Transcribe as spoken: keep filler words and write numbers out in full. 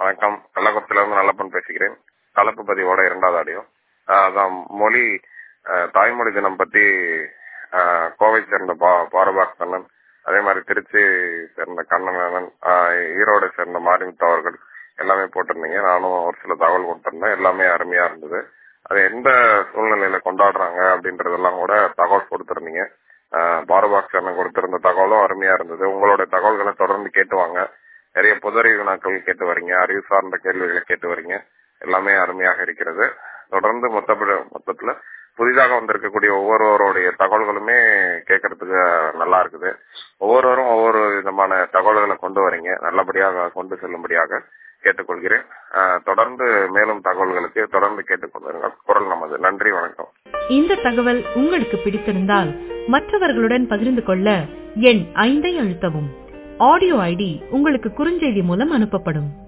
வணக்கம். கள்ளக்குறிச்சியில இருந்து நல்லப்பன் பேசுகிறேன். கலப்பு பதிவோட இரண்டாவது ஆடியோ. அதான் மொழி அஹ், தாய்மொழி தினம் பத்தி அஹ், கோவை சேர்ந்த பா பாரபாக் கண்ணன், அதே மாதிரி திருச்சி சேர்ந்த கண்ணன், ஈரோடு சேர்ந்த மாரிமுத்து அவர்கள் எல்லாமே போட்டிருந்தீங்க. நானும் ஒரு சில தகவல் கொடுத்திருந்தேன். எல்லாமே அருமையா இருந்தது. அது எந்த சூழ்நிலையில கொண்டாடுறாங்க அப்படின்றதெல்லாம் கூட தகவல் கொடுத்திருந்தீங்க. பாரபாக் கண்ணன் கொடுத்திருந்த தகவலும் அருமையா இருந்தது. உங்களுடைய தகவல்களை தொடர்ந்து கேட்டு வாங்க. நிறைய பொதறிவு வினாக்கள் கேட்டு வரீங்க, அறிவு சார்ந்த கேள்விகளை கேட்டு வரீங்க. எல்லாமே அருமையாக இருக்கிறது. தொடர்ந்து மொத்த மொத்தத்துல புதிதாக வந்திருக்கக்கூடிய ஒவ்வொருவருடைய தகவல்களுமே கேட்கறதுக்கு நல்லா இருக்குது. ஒவ்வொருவரும் ஒவ்வொரு விதமான தகவல்களை கொண்டு வரீங்க. நல்லபடியாக கொண்டு செல்லும்படியாக கேட்டுக்கொள்கிறேன். தொடர்ந்து மேலும் தகவல்களுக்கு தொடர்ந்து கேட்டுக்கொள்ளுங்கள். குரல் நமது. நன்றி, வணக்கம். இந்த தகவல் உங்களுக்கு பிடித்திருந்தால் மற்றவர்களுடன் பகிர்ந்து கொள்ள எண் ஐந்தை அழுத்தவும். ஆடியோ ஐடி உங்களுக்கு குறுஞ்செய்தி மூலம் அனுப்பப்படும்.